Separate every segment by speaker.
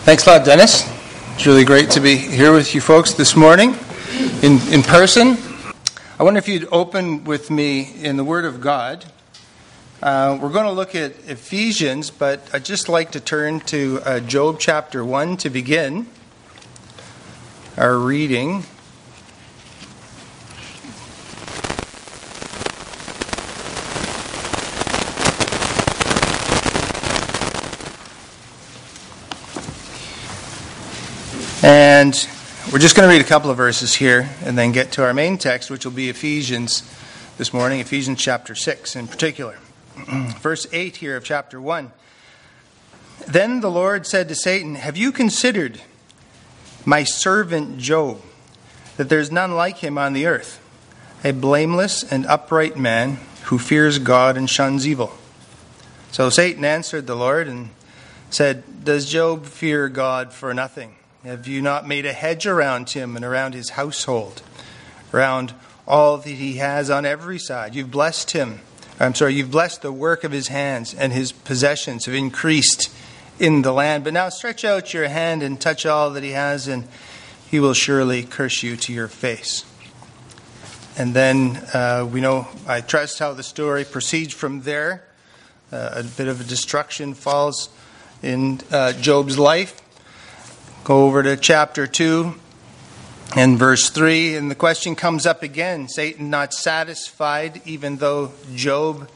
Speaker 1: Thanks a lot, Dennis. It's really great to be here with you folks this morning in person. I wonder if you'd open with me in the Word of God. We're going to look at Ephesians, but I'd just like to turn to Job chapter 1 to begin our reading. And we're just going to read a couple of verses here and then get to our main text, which will be Ephesians this morning, Ephesians chapter 6 in particular. Verse 8 here of chapter 1. Then the Lord said to Satan, "Have you considered my servant Job, that there's none like him on the earth, a blameless and upright man who fears God and shuns evil?" So Satan answered the Lord and said, "Does Job fear God for nothing? Have you not made a hedge around him and around his household, around all that he has on every side? You've blessed him. You've blessed the work of his hands, and his possessions have increased in the land. But now stretch out your hand and touch all that he has, and he will surely curse you to your face." And then we know, I trust, how the story proceeds from there. A bit of a destruction falls in Job's life. Go over to chapter 2 and verse 3, and the question comes up again. Satan not satisfied, even though Job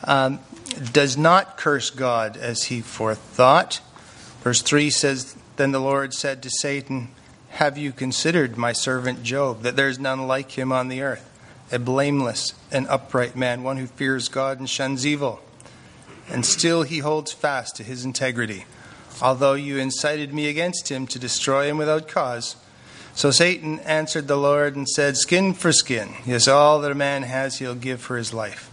Speaker 1: does not curse God as he forethought. Verse 3 says, "Then the Lord said to Satan, 'Have you considered my servant Job, that there is none like him on the earth, a blameless and upright man, one who fears God and shuns evil? And still he holds fast to his integrity, although you incited me against him to destroy him without cause.' So Satan answered the Lord and said, 'Skin for skin. Yes, all that a man has he'll give for his life.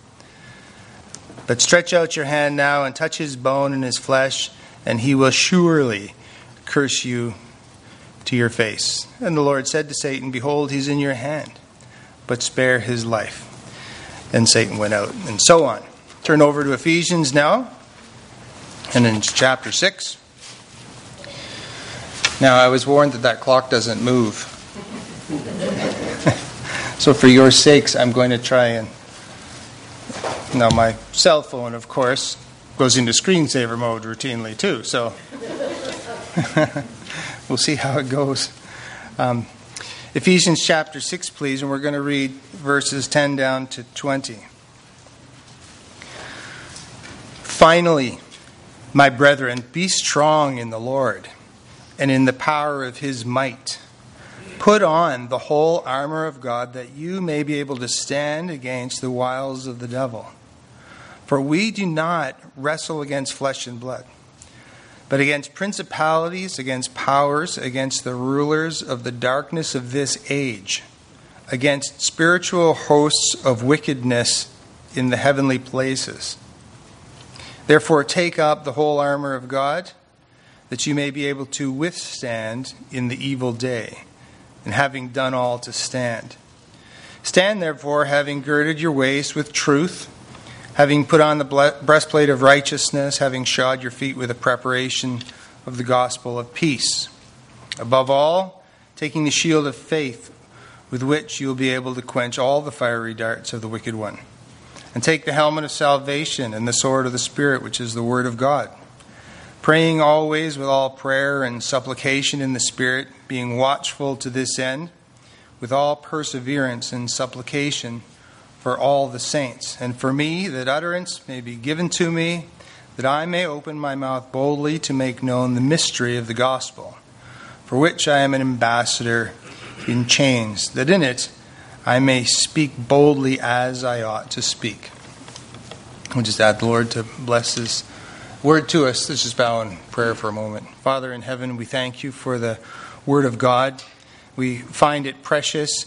Speaker 1: But stretch out your hand now and touch his bone and his flesh, and he will surely curse you to your face.' And the Lord said to Satan, 'Behold, he's in your hand, but spare his life.' And Satan went out," and so on. Turn over to Ephesians now, and in chapter 6. Now, I was warned that clock doesn't move. So for your sakes, I'm going to try and... Now, my cell phone, of course, goes into screensaver mode routinely, too. So we'll see how it goes. Ephesians chapter 6, please, and we're going to read verses 10 down to 20. "Finally, my brethren, be strong in the Lord and in the power of his might. Put on the whole armor of God, that you may be able to stand against the wiles of the devil. For we do not wrestle against flesh and blood, but against principalities, against powers, against the rulers of the darkness of this age, against spiritual hosts of wickedness in the heavenly places. Therefore take up the whole armor of God, that you may be able to withstand in the evil day, and having done all to stand. Stand therefore, having girded your waist with truth, having put on the breastplate of righteousness, having shod your feet with the preparation of the gospel of peace. Above all, taking the shield of faith, with which you will be able to quench all the fiery darts of the wicked one. And take the helmet of salvation and the sword of the Spirit, which is the word of God. Praying always with all prayer and supplication in the Spirit, being watchful to this end, with all perseverance and supplication for all the saints. And for me, that utterance may be given to me, that I may open my mouth boldly to make known the mystery of the gospel, for which I am an ambassador in chains, that in it I may speak boldly as I ought to speak." We'll just ask the Lord to bless His word to us. Let's just bow in prayer for a moment. Father in heaven, we thank you for the word of God. We find it precious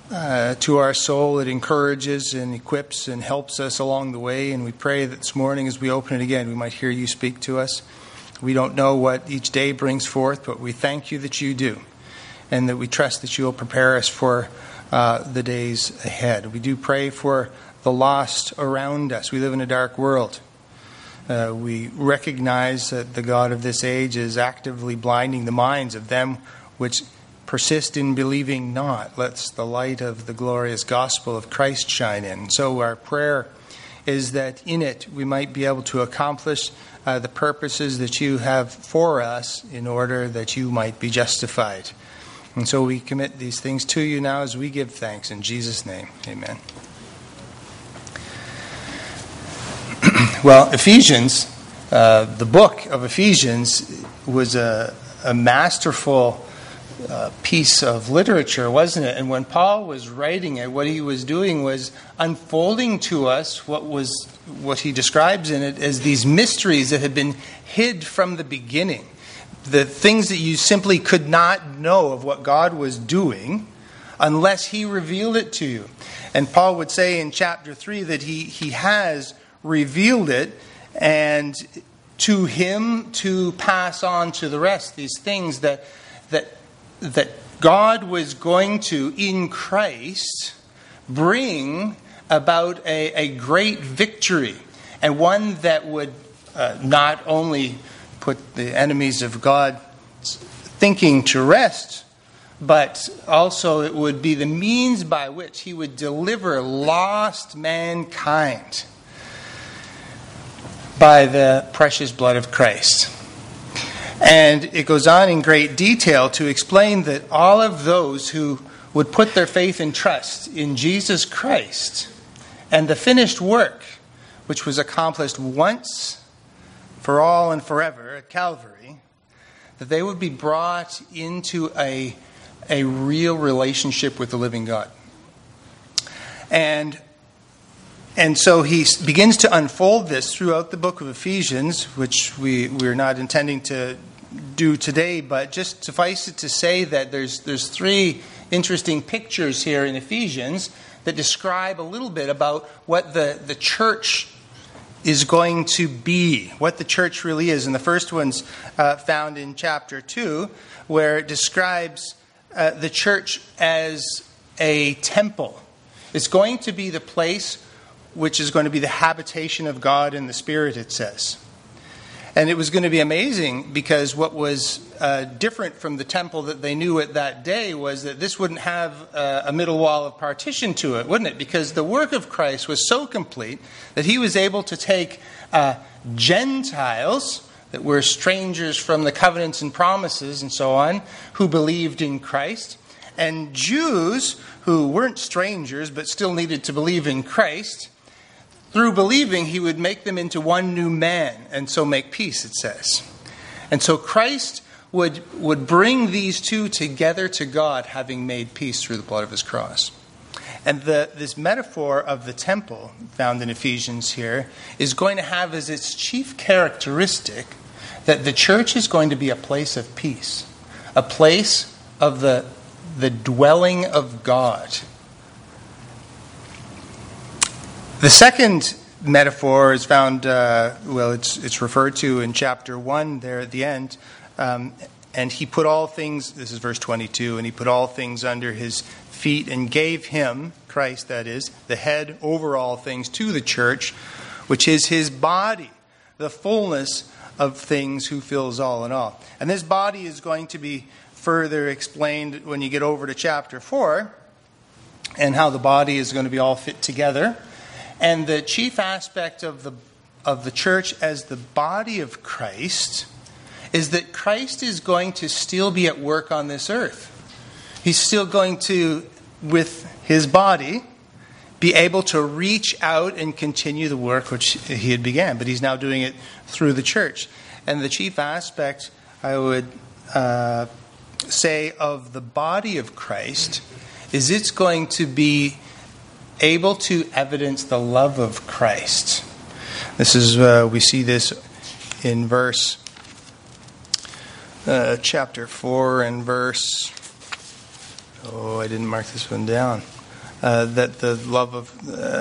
Speaker 1: to our soul. It encourages and equips and helps us along the way. And we pray that this morning as we open it again, we might hear you speak to us. We don't know what each day brings forth, but we thank you that you do. And that we trust that you will prepare us for the days ahead. We do pray for the lost around us. We live in a dark world. We recognize that the God of this age is actively blinding the minds of them which persist in believing not. Let the light of the glorious gospel of Christ shine in. So our prayer is that in it we might be able to accomplish the purposes that you have for us in order that you might be justified. And so we commit these things to you now as we give thanks. In Jesus' name, amen. Well, Ephesians, the book of Ephesians was a masterful piece of literature, wasn't it? And when Paul was writing it, what he was doing was unfolding to us what he describes in it as these mysteries that had been hid from the beginning. The things that you simply could not know of what God was doing unless he revealed it to you. And Paul would say in chapter 3 that he has revealed it, and to him to pass on to the rest. These things that God was going to, in Christ, bring about a great victory, and one that would not only put the enemies of God thinking to rest, but also it would be the means by which he would deliver lost mankind by the precious blood of Christ. And it goes on in great detail to explain that all of those who would put their faith and trust in Jesus Christ and the finished work, which was accomplished once for all and forever at Calvary, that they would be brought into a real relationship with the living God. And so he begins to unfold this throughout the book of Ephesians, which we're not intending to do today, but just suffice it to say that there's three interesting pictures here in Ephesians that describe a little bit about what the church is going to be, what the church really is. And the first one's found in chapter 2, where it describes the church as a temple. It's going to be the place which is going to be the habitation of God in the Spirit, it says. And it was going to be amazing because what was different from the temple that they knew at that day was that this wouldn't have a middle wall of partition to it, wouldn't it? Because the work of Christ was so complete that he was able to take Gentiles that were strangers from the covenants and promises and so on, who believed in Christ, and Jews who weren't strangers but still needed to believe in Christ. Through believing, he would make them into one new man, and so make peace, it says. And so Christ would bring these two together to God, having made peace through the blood of his cross. And this metaphor of the temple, found in Ephesians here, is going to have as its chief characteristic that the church is going to be a place of peace, a place of the dwelling of God. The second metaphor is found, it's referred to in chapter 1 there at the end. And he put all things, this is verse 22, and he put all things under his feet and gave him, Christ that is, the head over all things to the church, which is his body, the fullness of things who fills all in all. And this body is going to be further explained when you get over to chapter 4, and how the body is going to be all fit together. And the chief aspect of the church as the body of Christ is that Christ is going to still be at work on this earth. He's still going to, with his body, be able to reach out and continue the work which he had began. But he's now doing it through the church. And the chief aspect, I would say, of the body of Christ is it's going to be able to evidence the love of Christ. This is we see this in verse chapter 4 and verse. Oh, I didn't mark this one down. That the love of.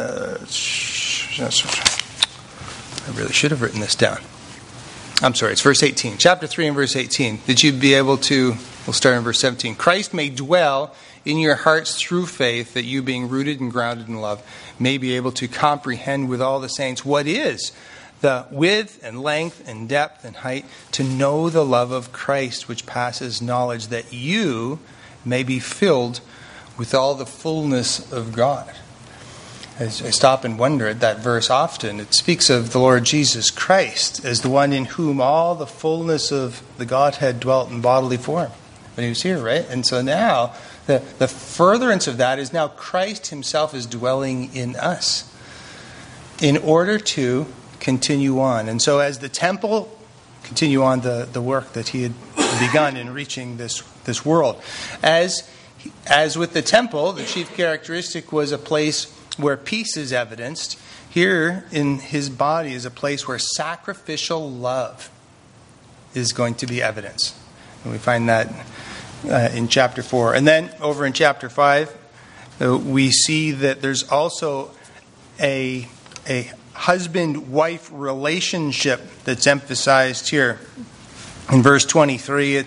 Speaker 1: I really should have written this down. I'm sorry. It's verse 18. Chapter 3 and verse 18. That you'd be able to. We'll start in verse 17. Christ may dwell in your hearts through faith, that you, being rooted and grounded in love, may be able to comprehend with all the saints what is the width and length and depth and height, to know the love of Christ which passes knowledge, that you may be filled with all the fullness of God. As I stop and wonder at that verse often, it speaks of the Lord Jesus Christ as the one in whom all the fullness of the Godhead dwelt in bodily form when he was here, right? And so now, the furtherance of that is now Christ himself is dwelling in us in order to continue on. And so as the temple continue on the work that he had begun in reaching this world. As with the temple, the chief characteristic was a place where peace is evidenced. Here in his body is a place where sacrificial love is going to be evidenced. And we find that in chapter 4. And then over in chapter 5, we see that there's also a husband-wife relationship that's emphasized here. In verse 23,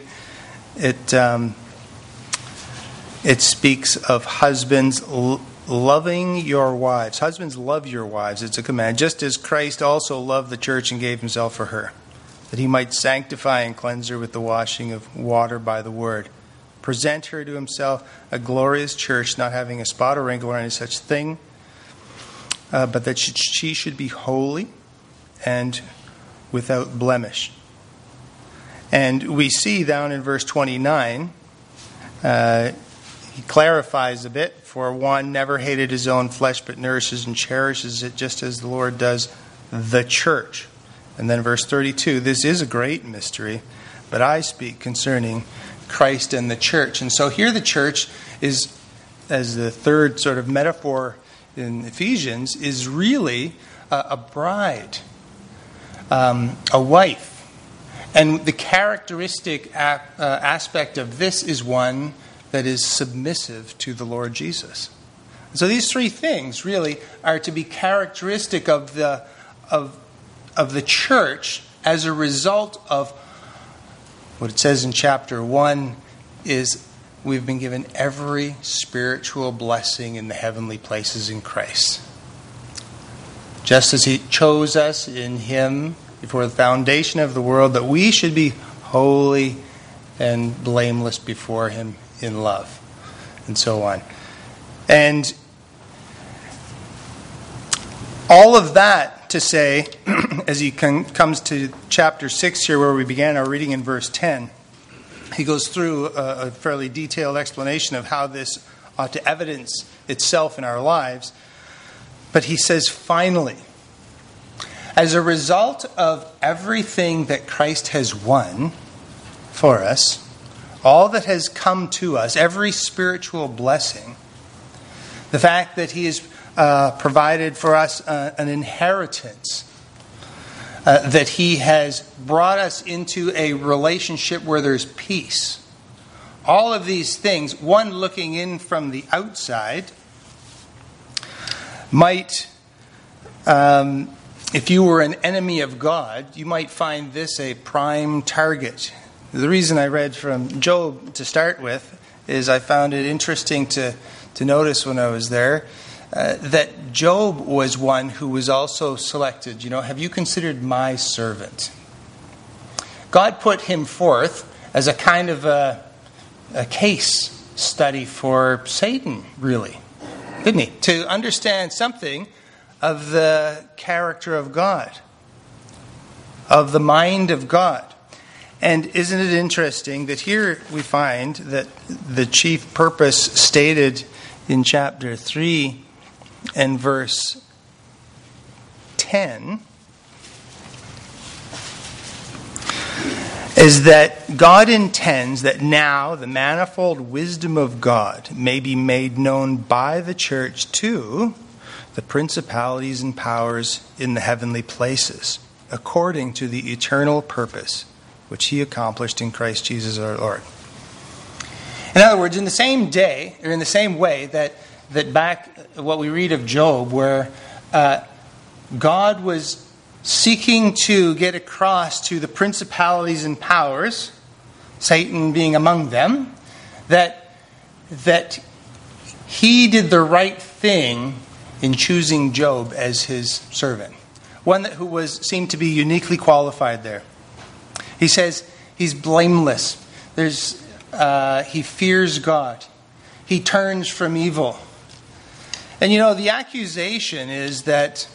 Speaker 1: it speaks of husbands loving your wives. Husbands, love your wives. It's a command. Just as Christ also loved the church and gave himself for her, that he might sanctify and cleanse her with the washing of water by the word. Present her to himself a glorious church, not having a spot or wrinkle or any such thing, but that she should be holy and without blemish. And we see down in verse 29, he clarifies a bit. For one never hated his own flesh, but nourishes and cherishes it, just as the Lord does the church. And then verse 32, this is a great mystery, but I speak concerning Christ and the church. And so here the church is, as the third sort of metaphor in Ephesians, is really a bride, a wife. And the characteristic aspect of this is one that is submissive to the Lord Jesus. So these three things really are to be characteristic of the church as a result of what it says in chapter 1 is we've been given every spiritual blessing in the heavenly places in Christ. Just as he chose us in him before the foundation of the world, that we should be holy and blameless before him in love, and so on. And all of that to say, as he comes to chapter 6 here, where we began our reading in verse 10, he goes through a fairly detailed explanation of how this ought to evidence itself in our lives. But he says, finally, as a result of everything that Christ has won for us, all that has come to us, every spiritual blessing, the fact that he has provided for us an inheritance, that he has brought us into a relationship where there's peace. All of these things, one looking in from the outside, might, if you were an enemy of God, you might find this a prime target. The reason I read from Job to start with is I found it interesting to notice when I was there that Job was one who was also selected. You know, have you considered my servant? God put him forth as a kind of a case study for Satan, really, didn't he? To understand something of the character of God, of the mind of God. And isn't it interesting that here we find that the chief purpose stated in chapter 3 and verse 10 is that God intends that now the manifold wisdom of God may be made known by the church to the principalities and powers in the heavenly places, according to the eternal purpose which he accomplished in Christ Jesus our Lord. In other words, in the same day, or in the same way that back what we read of Job, where God was seeking to get across to the principalities and powers, Satan being among them, that he did the right thing in choosing Job as his servant. one who seemed to be uniquely qualified there. He says he's blameless. He fears God. He turns from evil. And the accusation is that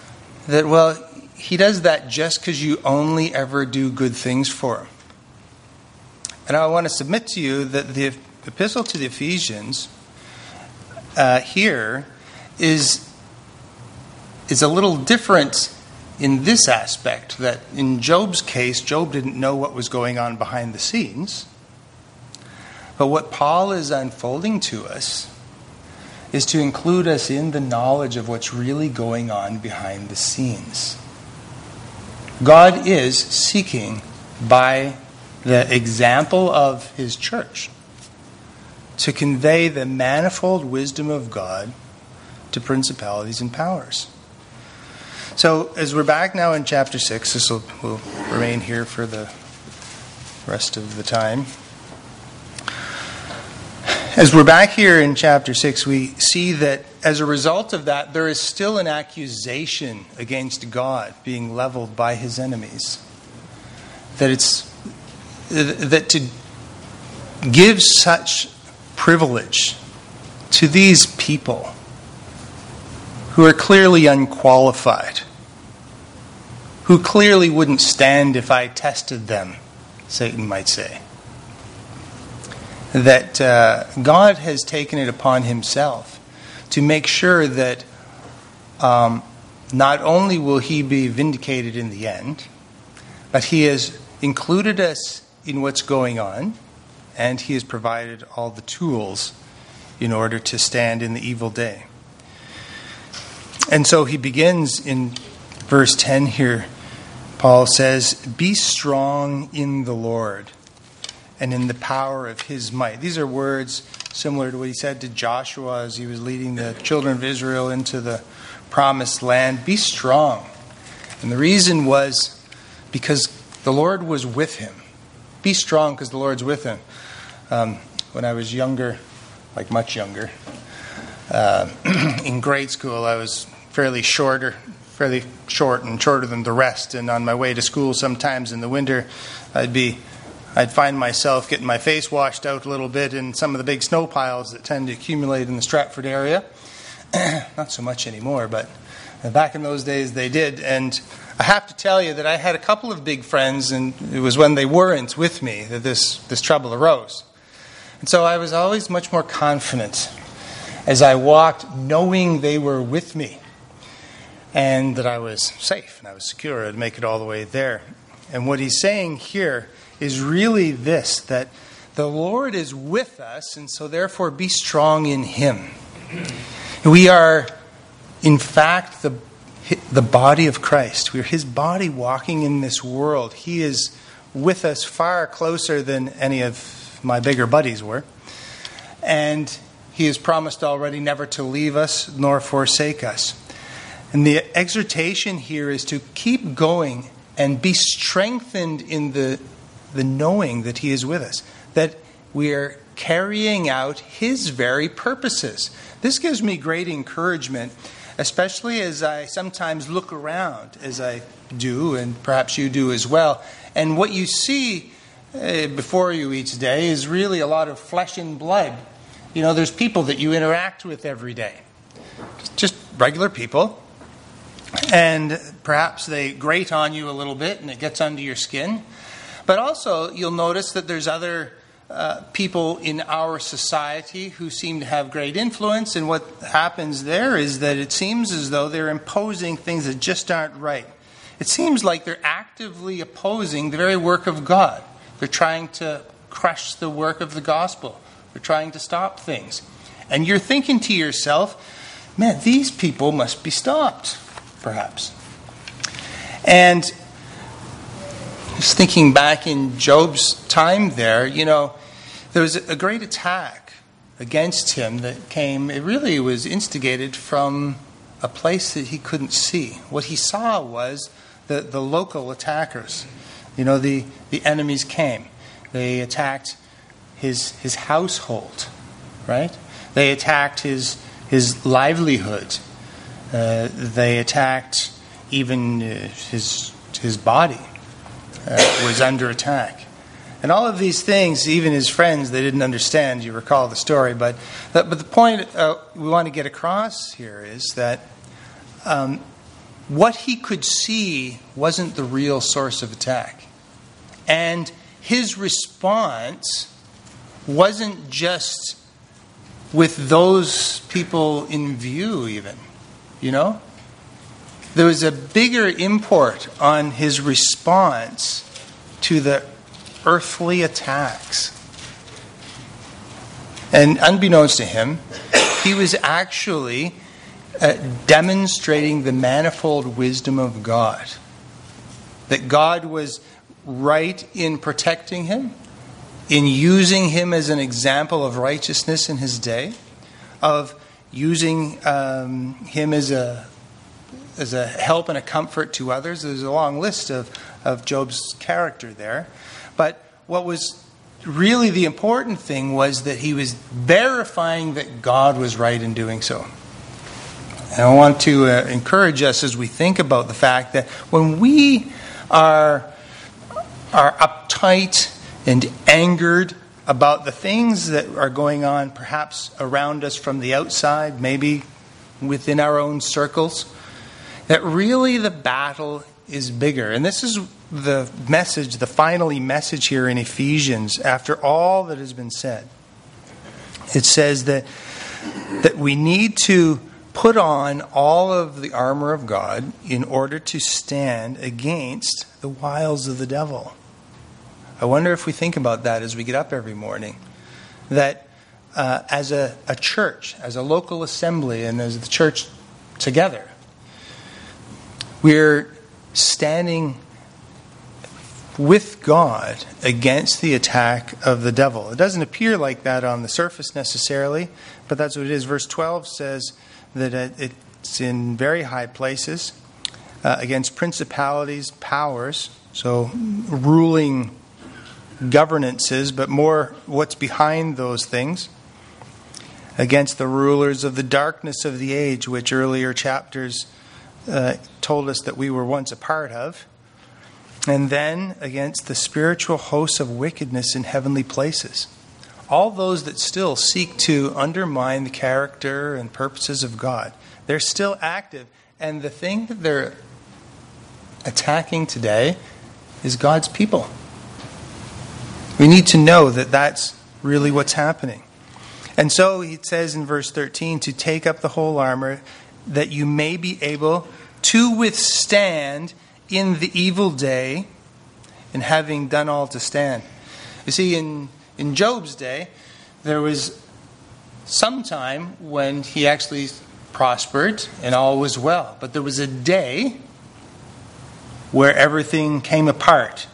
Speaker 1: he does that just because you only ever do good things for him. And I want to submit to you that the epistle to the Ephesians here is a little different in this aspect, that in Job's case, Job didn't know what was going on behind the scenes. But what Paul is unfolding to us is to include us in the knowledge of what's really going on behind the scenes. God is seeking, by the example of his church, to convey the manifold wisdom of God to principalities and powers. So, as we're back now in chapter 6, this will remain here for the rest of the time. As we're back here in chapter 6, we see that as a result of that, there is still an accusation against God being leveled by his enemies. That to give such privilege to these people who are clearly unqualified, who clearly wouldn't stand if I tested them, Satan might say. That God has taken it upon himself to make sure that not only will he be vindicated in the end, but he has included us in what's going on, and he has provided all the tools in order to stand in the evil day. And so he begins in verse 10 here. Paul says, "Be strong in the Lord and in the power of his might." These are words similar to what he said to Joshua as he was leading the children of Israel into the promised land. Be strong. And the reason was because the Lord was with him. Be strong because the Lord's with him. When I was younger, like much younger, in grade school, I was fairly short and shorter than the rest. And on my way to school, sometimes in the winter, I'd find myself getting my face washed out a little bit in some of the big snow piles that tend to accumulate in the Stratford area. Not so much anymore, but back in those days they did. And I have to tell you that I had a couple of big friends, and it was when they weren't with me that this trouble arose. And so I was always much more confident as I walked, knowing they were with me, and that I was safe and I was secure. I'd make it all the way there. And what he's saying here is really this, that the Lord is with us, and so therefore be strong in him. We are, in fact, the body of Christ. We are his body walking in this world. He is with us far closer than any of my bigger buddies were. And he has promised already never to leave us nor forsake us. And the exhortation here is to keep going and be strengthened in the knowing that he is with us, that we are carrying out his very purposes. This gives me great encouragement, especially as I sometimes look around, as I do, and perhaps you do as well. And what you see before you each day is really a lot of flesh and blood. There's people that you interact with every day. Just regular people. And perhaps they grate on you a little bit and it gets under your skin. But also you'll notice that there's other people in our society who seem to have great influence. And what happens there is that it seems as though they're imposing things that just aren't right. It seems like they're actively opposing the very work of God. They're trying to crush the work of the gospel. They're trying to stop things. And you're thinking to yourself, man, these people must be stopped, perhaps. And just thinking back in Job's time there, there was a great attack against him that came. It really was instigated from a place that he couldn't see. What he saw was the local attackers. The enemies came. They attacked his household, right? They attacked his livelihood. They attacked even his body was under attack. And all of these things, even his friends, they didn't understand. You recall the story. But the point we want to get across here is that what he could see wasn't the real source of attack. And his response wasn't just with those people in view even, you know? There was a bigger import on his response to the earthly attacks. And unbeknownst to him, he was actually demonstrating the manifold wisdom of God. That God was right in protecting him, in using him as an example of righteousness in his day, of using him as a help and a comfort to others. There's a long list of Job's character there. But what was really the important thing was that he was verifying that God was right in doing so. And I want to encourage us as we think about the fact that when we are uptight and angered about the things that are going on perhaps around us from the outside, maybe within our own circles, that really the battle is bigger. And this is the message, the final message here in Ephesians after all that has been said. It says that we need to put on all of the armor of God in order to stand against the wiles of the devil. I wonder if we think about that as we get up every morning. That as a church, as a local assembly, and as the church together, we're standing with God against the attack of the devil. It doesn't appear like that on the surface necessarily, but that's what it is. Verse 12 says that it's in very high places against principalities, powers, so ruling governances, but more what's behind those things, against the rulers of the darkness of the age, which earlier chapters told us that we were once a part of, and then against the spiritual hosts of wickedness in heavenly places. All those that still seek to undermine the character and purposes of God, they're still active. And the thing that they're attacking today is God's people. We need to know that that's really what's happening. And so he says in verse 13, to take up the whole armor, that you may be able to withstand in the evil day, and having done all to stand. You see, in Job's day, there was some time when he actually prospered and all was well. But there was a day where everything came apart.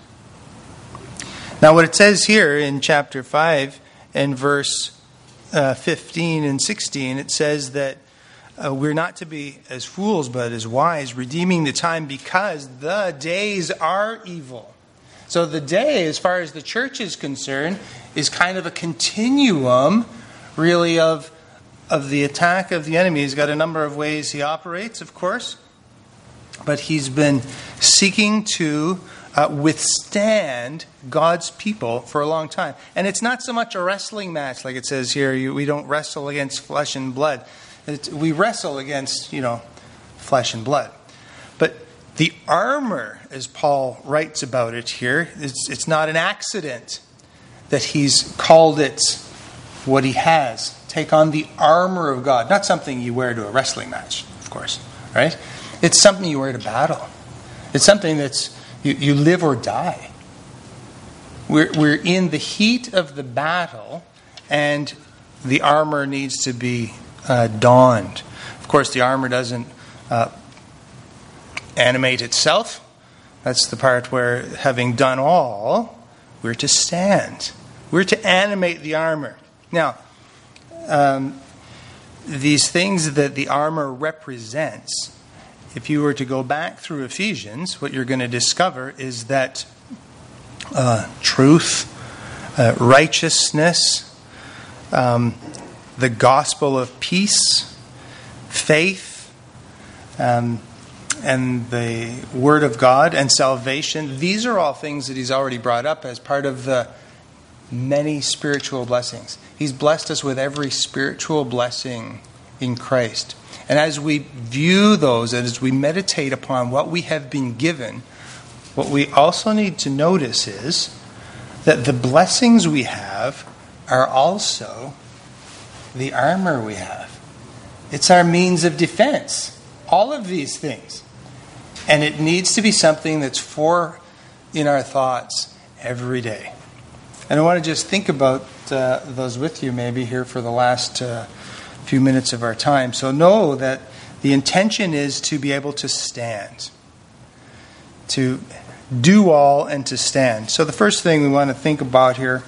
Speaker 1: Now what it says here in chapter 5 and verse 15 and 16, it says that we're not to be as fools but as wise, redeeming the time because the days are evil. So the day, as far as the church is concerned, is kind of a continuum, really, of the attack of the enemy. He's got a number of ways he operates, of course, but he's been seeking to withstand God's people for a long time. And it's not so much a wrestling match, like it says here. We don't wrestle against flesh and blood. We wrestle against, flesh and blood. But the armor, as Paul writes about it here, it's not an accident that he's called it what he has. Take on the armor of God. Not something you wear to a wrestling match, of course, right? It's something you wear to battle. It's something that's you live or die. We're in the heat of the battle, and the armor needs to be donned. Of course, the armor doesn't animate itself. That's the part where, having done all, we're to stand. We're to animate the armor. Now, these things that the armor represents, if you were to go back through Ephesians, what you're going to discover is that truth, righteousness, the gospel of peace, faith, and the Word of God and salvation, these are all things that he's already brought up as part of the many spiritual blessings. He's blessed us with every spiritual blessing in Christ. And as we view those, and as we meditate upon what we have been given, what we also need to notice is that the blessings we have are also the armor we have. It's our means of defense. All of these things. And it needs to be something that's in our thoughts every day. And I want to just think about those with you maybe here for the last few minutes of our time. So know that the intention is to be able to stand. To do all and to stand. So the first thing we want to think about here,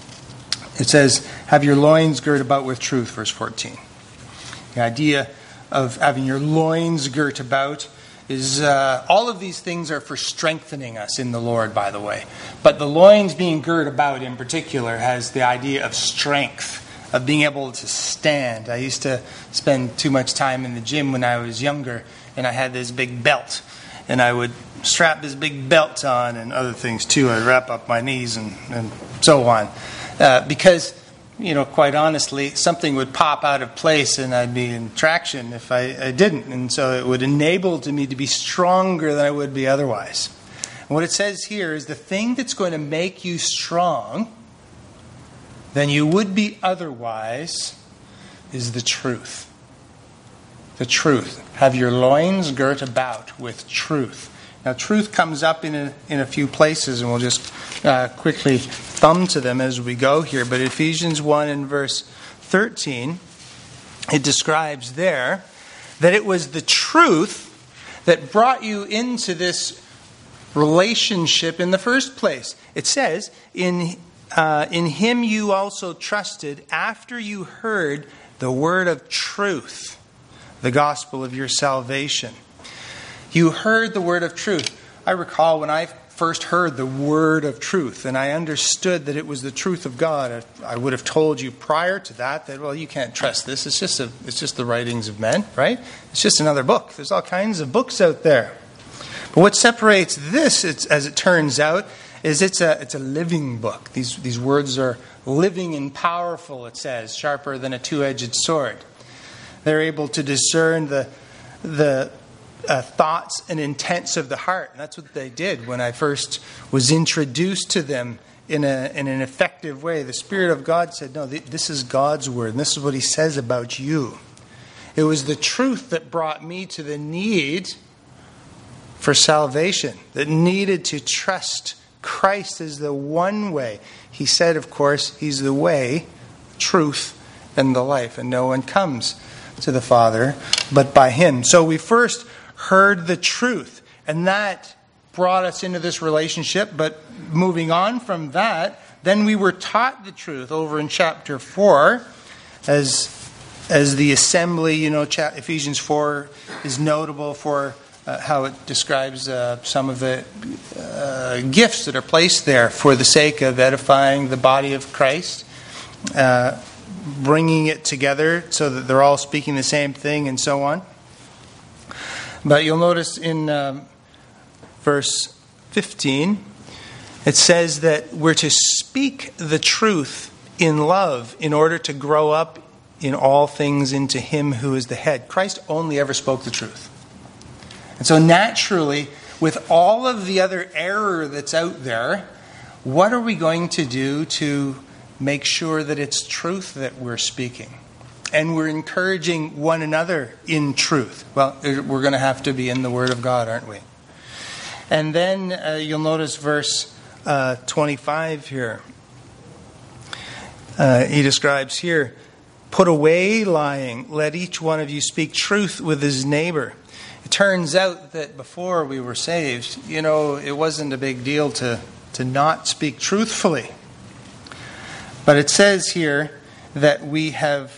Speaker 1: it says, have your loins girt about with truth, verse 14. The idea of having your loins girt about is all of these things are for strengthening us in the Lord, by the way. But the loins being girt about in particular has the idea of strength, of being able to stand. I used to spend too much time in the gym when I was younger, and I had this big belt. And I would strap this big belt on and other things too. I'd wrap up my knees and so on. Because, quite honestly, something would pop out of place and I'd be in traction if I didn't. And so it would enable me to be stronger than I would be otherwise. And what it says here is the thing that's going to make you strong than you would be otherwise is the truth. The truth. Have your loins girt about with truth. Now, truth comes up in a few places, and we'll just quickly thumb to them as we go here. But Ephesians 1 and verse 13, it describes there that it was the truth that brought you into this relationship in the first place. It says, in him you also trusted after you heard the word of truth, the gospel of your salvation. You heard the word of truth. I recall when I first heard the word of truth and I understood that it was the truth of God, I would have told you prior to that, well, you can't trust this. It's just the writings of men, right? It's just another book. There's all kinds of books out there. But what separates this, as it turns out, is it's a living book. These words are living and powerful, it says, sharper than a two-edged sword. They're able to discern the thoughts and intents of the heart. And that's what they did when I first was introduced to them in an effective way. The Spirit of God said, no, this is God's word, and this is what He says about you. It was the truth that brought me to the need for salvation, that needed to trust Christ as the one way. He said, of course, He's the way, truth, and the life, and no one comes to the Father but by Him. So we first heard the truth, and that brought us into this relationship. But moving on from that, then we were taught the truth over in chapter 4 as the assembly. Ephesians 4 is notable for how it describes some of the gifts that are placed there for the sake of edifying the body of Christ, bringing it together so that they're all speaking the same thing and so on. But you'll notice in verse 15, it says that we're to speak the truth in love in order to grow up in all things into Him who is the head. Christ only ever spoke the truth. And so naturally, with all of the other error that's out there, what are we going to do to make sure that it's truth that we're speaking? And we're encouraging one another in truth. Well, we're going to have to be in the Word of God, aren't we? And then you'll notice verse 25 here. He describes here, put away lying. Let each one of you speak truth with his neighbor. It turns out that before we were saved, it wasn't a big deal to not speak truthfully. But it says here that we have,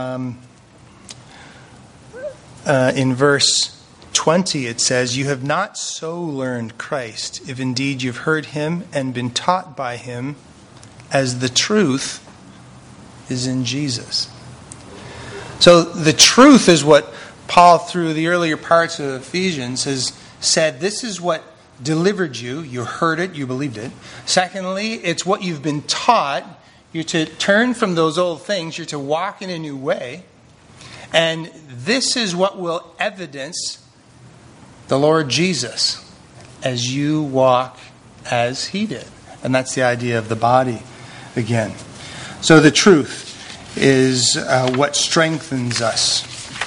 Speaker 1: in verse 20, it says, you have not so learned Christ, if indeed you've heard Him and been taught by Him, as the truth is in Jesus. So the truth is what Paul, through the earlier parts of Ephesians, has said this is what delivered you. You heard it, you believed it. Secondly, it's what you've been taught. You're to turn from those old things. You're to walk in a new way. And this is what will evidence the Lord Jesus as you walk as he did. And that's the idea of the body again. So the truth is what strengthens us.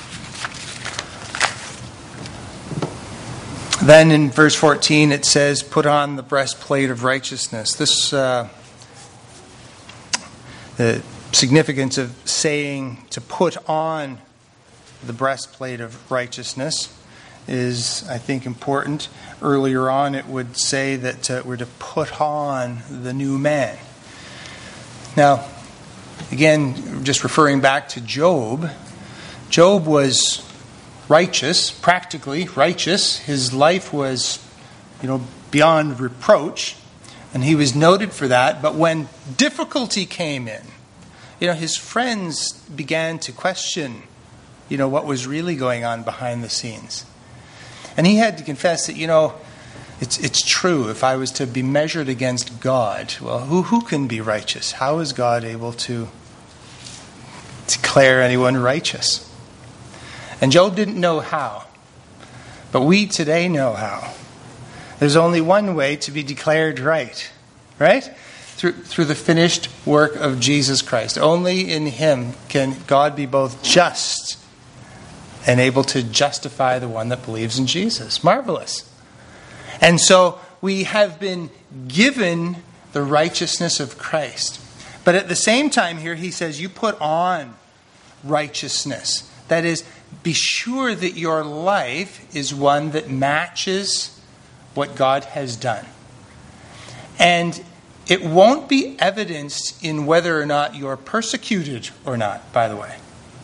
Speaker 1: Then in verse 14 it says, put on the breastplate of righteousness. This, the significance of saying to put on the breastplate of righteousness is, I think, important. Earlier on it would say that we're to put on the new man. Now, again, just referring back to Job, Job was righteous, practically righteous. His life was, beyond reproach, and he was noted for that. But when difficulty came in, his friends began to question, what was really going on behind the scenes. And he had to confess that, it's true. If I was to be measured against God, well, who can be righteous? How is God able to declare anyone righteous? And Job didn't know how. But we today know how. There's only one way to be declared right? Through the finished work of Jesus Christ. Only in him can God be both just and able to justify the one that believes in Jesus. Marvelous. And so we have been given the righteousness of Christ. But at the same time here he says you put on righteousness. That is, be sure that your life is one that matches what God has done. And it won't be evidenced in whether or not you're persecuted or not, by the way.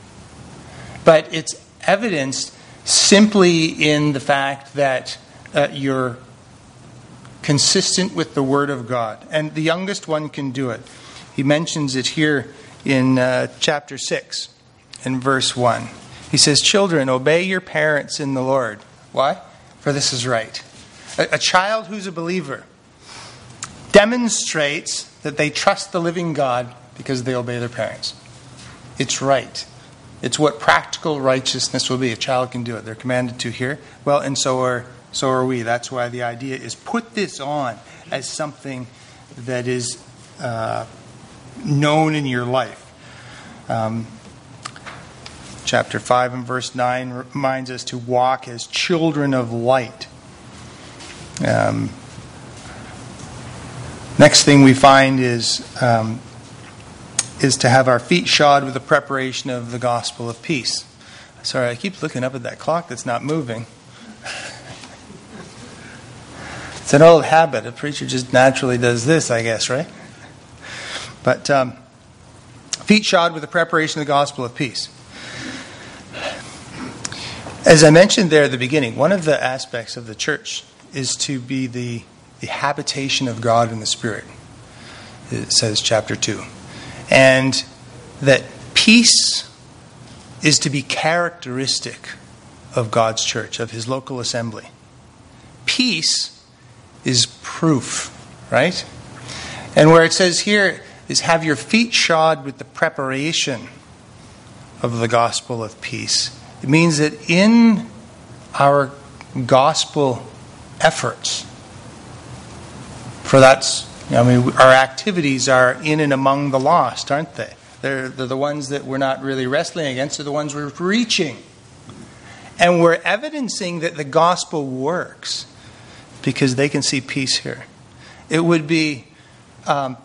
Speaker 1: But it's evidenced simply in the fact that you're consistent with the Word of God. And the youngest one can do it. He mentions it here in chapter 6 and verse 1. He says, children, obey your parents in the Lord. Why? For this is right. A child who's a believer demonstrates that they trust the living God because they obey their parents. It's right. It's what practical righteousness will be. A child can do it. They're commanded to here. Well, and so are we. That's why the idea is put this on as something that is known in your life. Chapter 5 and verse 9 reminds us to walk as children of light. Next thing we find is to have our feet shod with the preparation of the gospel of peace. Sorry, I keep looking up at that clock that's not moving. It's an old habit. A preacher just naturally does this, I guess, right? But feet shod with the preparation of the gospel of peace. As I mentioned there at the beginning, one of the aspects of the church is to be the habitation of God in the Spirit. It says chapter 2. And that peace is to be characteristic of God's church, of his local assembly. Peace is proof, right? And where it says here is have your feet shod with the preparation of the gospel of peace. It means that in our gospel efforts, for our activities are in and among the lost, aren't they? They're the ones that we're not really wrestling against, they're the ones we're reaching. And we're evidencing that the gospel works because they can see peace here. It would be not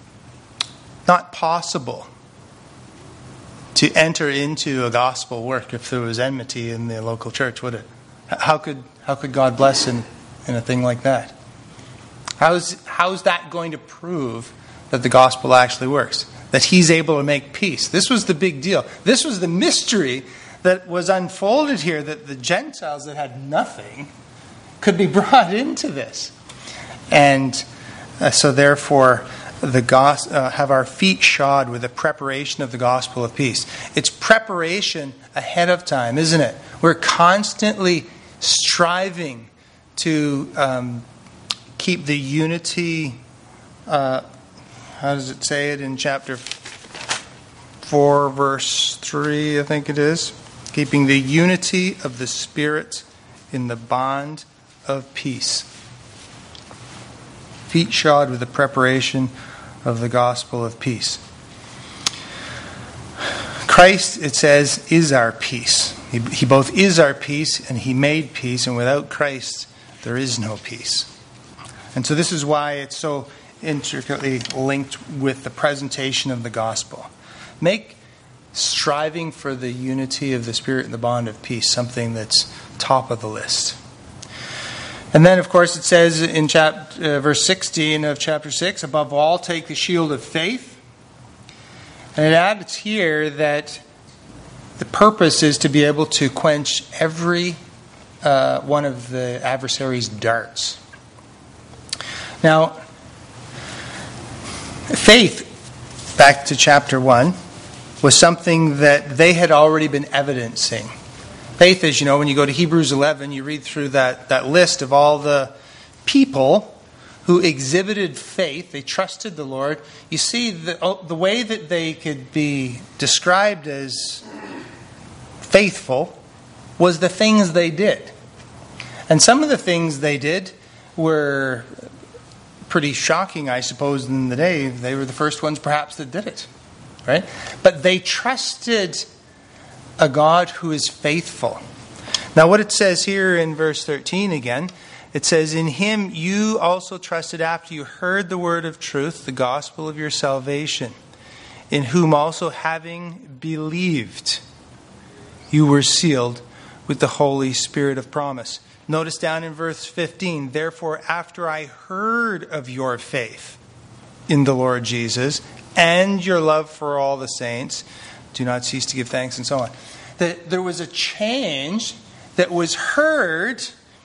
Speaker 1: possible to enter into a gospel work if there was enmity in the local church, would it? How could God bless in a thing like that? How's that going to prove that the gospel actually works? That he's able to make peace. This was the big deal. This was the mystery that was unfolded here, that the Gentiles that had nothing could be brought into this. And so therefore, have our feet shod with the preparation of the gospel of peace. It's preparation ahead of time, isn't it? We're constantly striving to keep the unity. How does it say it in chapter 4, verse 3, I think it is? Keeping the unity of the Spirit in the bond of peace. Feet shod with the preparation of the gospel of peace. Christ, it says, is our peace. He both is our peace and He made peace, and without Christ there is no peace. And so this is why it's so intricately linked with the presentation of the gospel. Make striving for the unity of the Spirit and the bond of peace something that's top of the list. And then, of course, it says in verse 16 of chapter 6, above all, take the shield of faith. And it adds here that the purpose is to be able to quench every one of the adversary's darts. Now, faith, back to chapter 1, was something that they had already been evidencing. Faith, as you know, when you go to Hebrews 11, you read through that list of all the people who exhibited faith. They trusted the Lord. You see, the way that they could be described as faithful was the things they did. And some of the things they did were pretty shocking, I suppose, in the day. They were the first ones, perhaps, that did it. Right? But they trusted a God who is faithful. Now what it says here in verse 13 again, it says, in Him you also trusted after you heard the word of truth, the gospel of your salvation, in whom also having believed, you were sealed with the Holy Spirit of promise. Notice down in verse 15, therefore after I heard of your faith in the Lord Jesus and your love for all the saints, do not cease to give thanks, and so on. That there was a change that was heard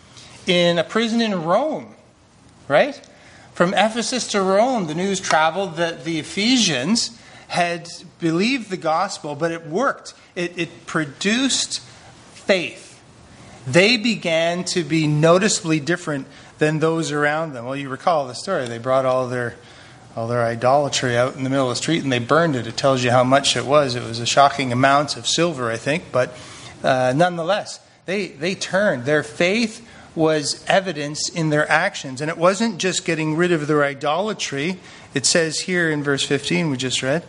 Speaker 1: in a prison in Rome, right? From Ephesus to Rome, the news traveled that the Ephesians had believed the gospel, but it worked. It produced faith. They began to be noticeably different than those around them. Well, you recall the story. They brought all their idolatry out in the middle of the street and they burned it. It tells you how much it was. It was a shocking amount of silver, I think. But nonetheless, they turned. Their faith was evidenced in their actions. And it wasn't just getting rid of their idolatry. It says here in verse 15 we just read,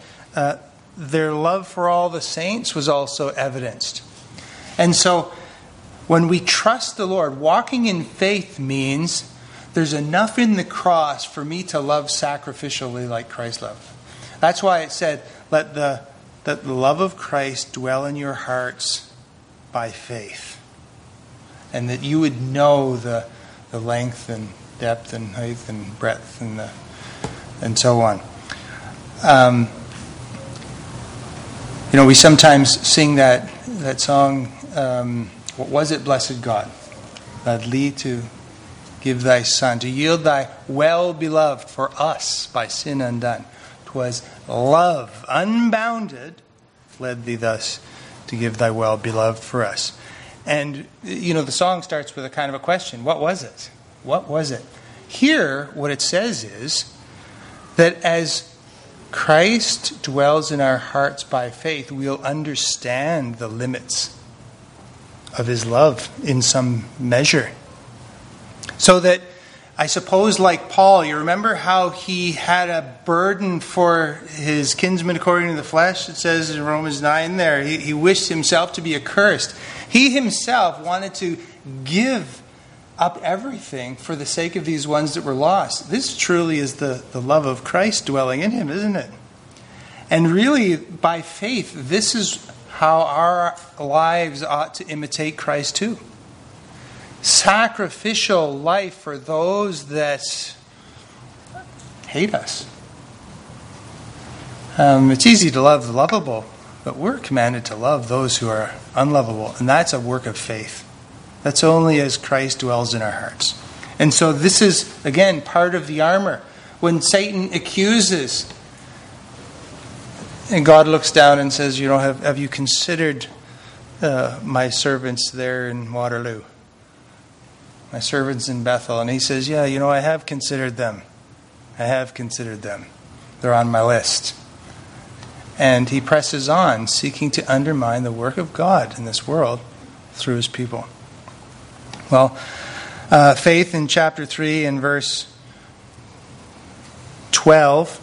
Speaker 1: their love for all the saints was also evidenced. And so when we trust the Lord, walking in faith means there's enough in the cross for me to love sacrificially like Christ loved. That's why it said, let the love of Christ dwell in your hearts by faith. And that you would know the length and depth and height and breadth and so on. We sometimes sing that song, what was it, Blessed God, that lead to give thy Son, to yield thy well-beloved for us by sin undone. 'Twas love unbounded led thee thus to give thy well-beloved for us. And, the song starts with a kind of a question. What was it? What was it? Here, what it says is that as Christ dwells in our hearts by faith, we'll understand the limits of His love in some measure. So that, I suppose, like Paul, you remember how he had a burden for his kinsman according to the flesh? It says in Romans 9 there, he wished himself to be accursed. He himself wanted to give up everything for the sake of these ones that were lost. This truly is the love of Christ dwelling in him, isn't it? And really, by faith, this is how our lives ought to imitate Christ too. Sacrificial life for those that hate us. It's easy to love the lovable, but we're commanded to love those who are unlovable, and that's a work of faith. That's only as Christ dwells in our hearts. And so this is, again, part of the armor. when Satan accuses, and God looks down and says, have you considered my servants there in Waterloo? My servants in Bethel. And he says, yeah, I have considered them. I have considered them. They're on my list. And he presses on, seeking to undermine the work of God in this world through his people. Well, faith in chapter 3 and verse 12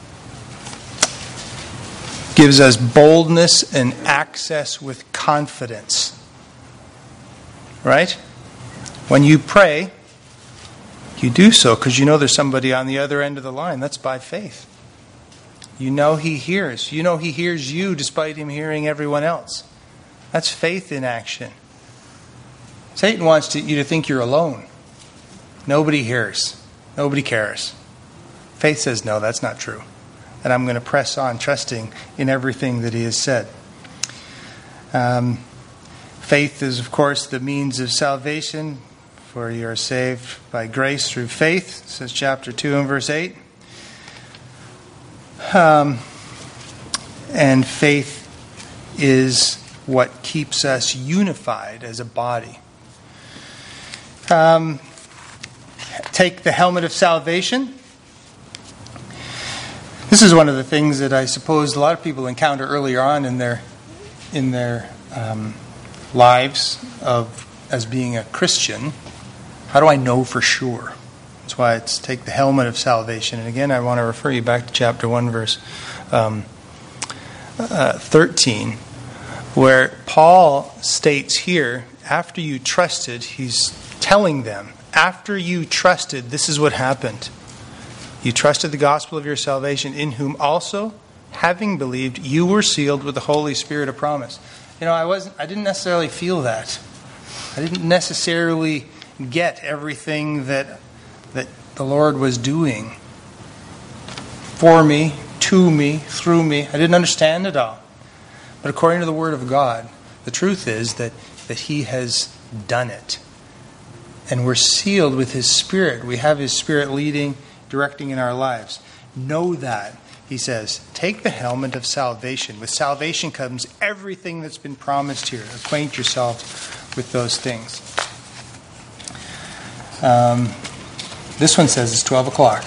Speaker 1: gives us boldness and access with confidence. Right? When you pray, you do so because you know there's somebody on the other end of the line. That's by faith. You know he hears. You know he hears you despite him hearing everyone else. That's faith in action. Satan wants you to think you're alone. Nobody hears. Nobody cares. Faith says, no, that's not true. And I'm going to press on, trusting in everything that he has said. Faith is, of course, the means of salvation, for you are saved by grace through faith, says chapter 2 and verse 8. And faith is what keeps us unified as a body. Take the helmet of salvation. This is one of the things that I suppose a lot of people encounter earlier on in their lives as being a Christian. How do I know for sure? That's why it's take the helmet of salvation. And again, I want to refer you back to chapter 1, verse 13, where Paul states here, after you trusted, he's telling them, after you trusted, this is what happened. You trusted the gospel of your salvation, in whom also, having believed, you were sealed with the Holy Spirit of promise. I didn't necessarily feel that. I didn't necessarily get everything that the Lord was doing for me, to me, through me. I didn't understand it all. But according to the Word of God, the truth is that He has done it. And we're sealed with His Spirit. We have His Spirit leading, directing in our lives. Know that. He says, take the helmet of salvation. With salvation comes everything that's been promised here. Acquaint yourself with those things. This one says it's 12 o'clock.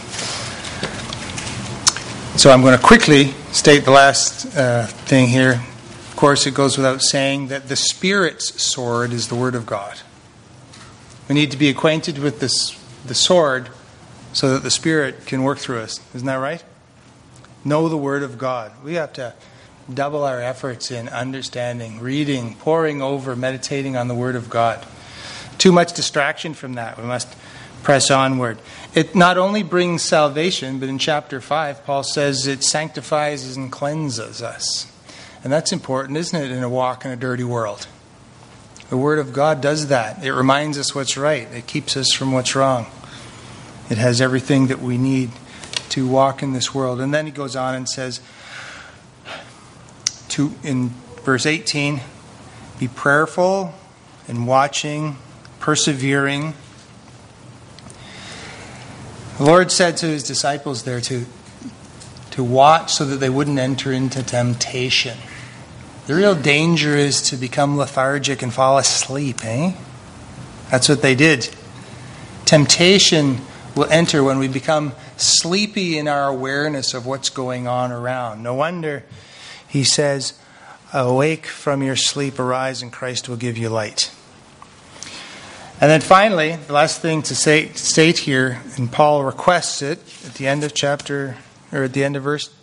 Speaker 1: So I'm going to quickly state the last thing here. Of course, it goes without saying that the Spirit's sword is the Word of God. We need to be acquainted with the sword so that the Spirit can work through us. Isn't that right? Know the Word of God. We have to double our efforts in understanding, reading, poring over, meditating on the Word of God. Too much distraction from that. We must press onward. It not only brings salvation, but in chapter 5, Paul says it sanctifies and cleanses us. And that's important, isn't it, in a walk in a dirty world? The Word of God does that. It reminds us what's right. It keeps us from what's wrong. It has everything that we need to walk in this world. And then he goes on and says, in verse 18, be prayerful and watching, persevering. The Lord said to his disciples there to watch so that they wouldn't enter into temptation. The real danger is to become lethargic and fall asleep, eh? That's what they did. Temptation will enter when we become sleepy in our awareness of what's going on around. No wonder he says, awake from your sleep, arise, and Christ will give you light. And then finally, the last thing to state here, and Paul requests it at the end of at the end of verse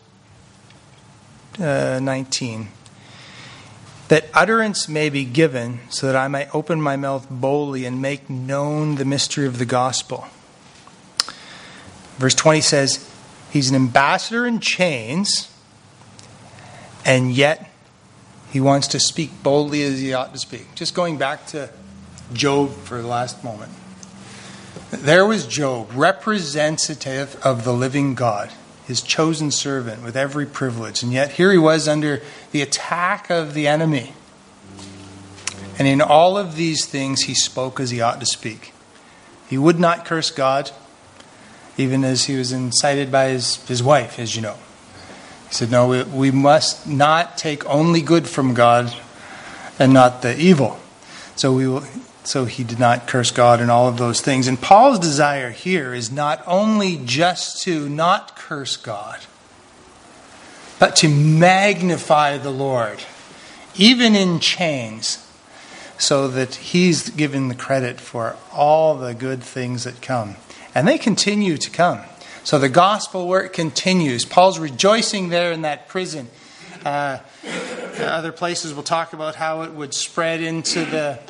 Speaker 1: 19, that utterance may be given so that I might open my mouth boldly and make known the mystery of the gospel. Verse 20 says, he's an ambassador in chains, and yet he wants to speak boldly as he ought to speak. Just going back to Job for the last moment. There was Job, representative of the living God, his chosen servant with every privilege. And yet here he was under the attack of the enemy. And in all of these things he spoke as he ought to speak. He would not curse God. even as he was incited by his wife, as you know. He said, no, we must not take only good from God and not the evil. So he did not curse God and all of those things. And Paul's desire here is not only just to not curse God, but to magnify the Lord, even in chains, so that he's given the credit for all the good things that come. And they continue to come. So the gospel work continues. Paul's rejoicing there in that prison. Other places will talk about how it would spread into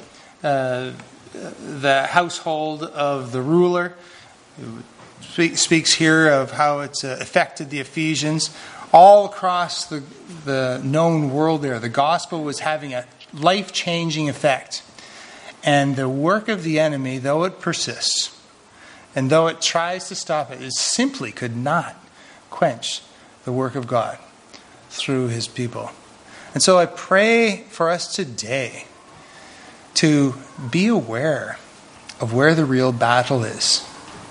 Speaker 1: the household of the ruler. It speaks here of how it's affected the Ephesians. All across the known world there, the gospel was having a life-changing effect. And the work of the enemy, though it persists, and though it tries to stop it, it simply could not quench the work of God through his people. And so I pray for us today to be aware of where the real battle is.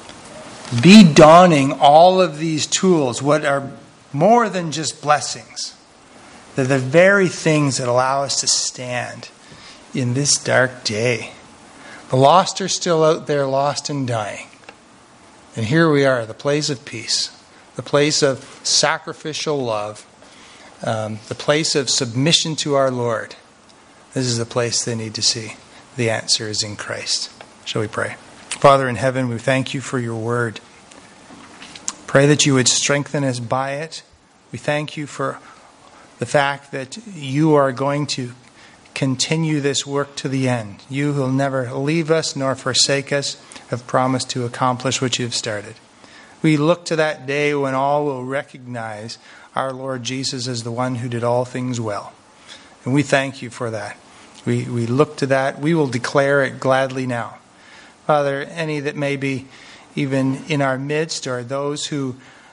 Speaker 1: Be donning all of these tools, what are more than just blessings. They're the very things that allow us to stand in this dark day. The lost are still out there, lost and dying. And here we are, the place of peace, the place of sacrificial love, the place of submission to our Lord. This is the place they need to see. The answer is in Christ. Shall we pray? Father in heaven, we thank you for your word. Pray that you would strengthen us by it. We thank you for the fact that you are going to continue this work to the end. You who will never leave us nor forsake us have promised to accomplish what you have started. We look to that day when all will recognize our Lord Jesus as the one who did all things well. And we thank you for that. We look to that. We will declare it gladly now. Father, any that may be even in our midst, or those who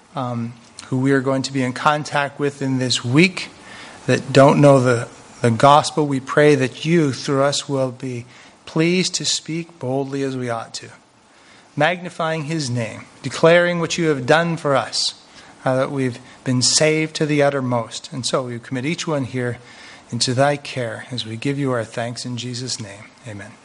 Speaker 1: we are going to be in contact with in this week that don't know the gospel, we pray that you, through us, will be pleased to speak boldly as we ought to, magnifying his name, declaring what you have done for us, that we've been saved to the uttermost. And so we commit each one here into thy care as we give you our thanks in Jesus' name. Amen.